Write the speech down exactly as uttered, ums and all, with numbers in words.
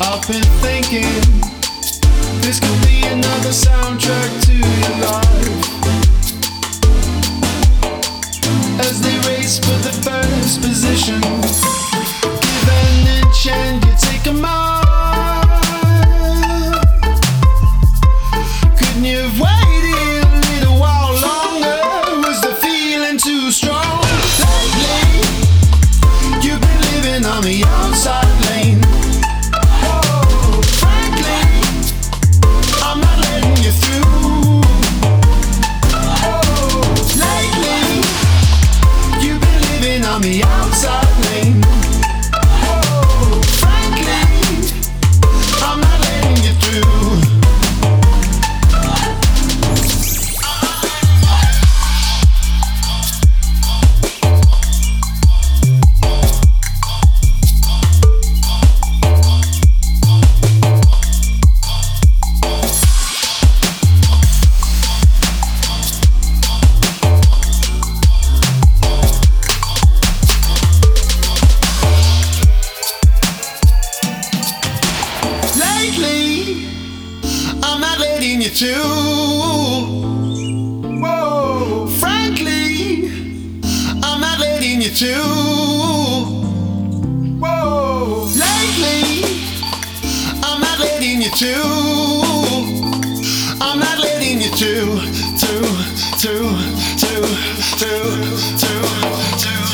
I've been thinking this could be another soundtrack to your life. As they race for the first position, give an inch and you take a mile. Couldn't you have waited a little while longer? Was the feeling too strong? Lately, you've been living on the outside lane. Whoa, frankly, I'm not letting you through. Whoa, lately, you've been living on the outside lane. Whoa, frankly, I'm not letting you through. I'm not letting you through. Whoa, frankly, I'm not letting you through. Whoa, lately, I'm not letting you through. I'm not letting you through, through, through, through, through, through, through.